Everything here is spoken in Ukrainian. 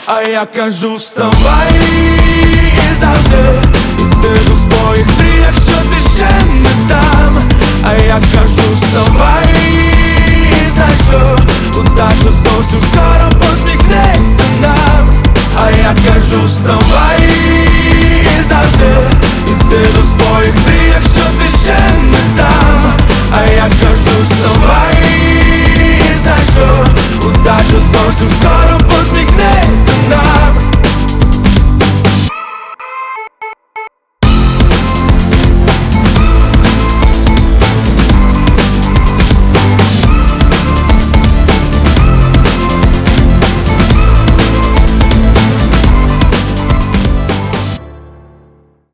А я кажу, вставай і завжди йди до своїх мрій, якщо ти ще не там. А я кажу, вставай і знай, що удача зовсім скоро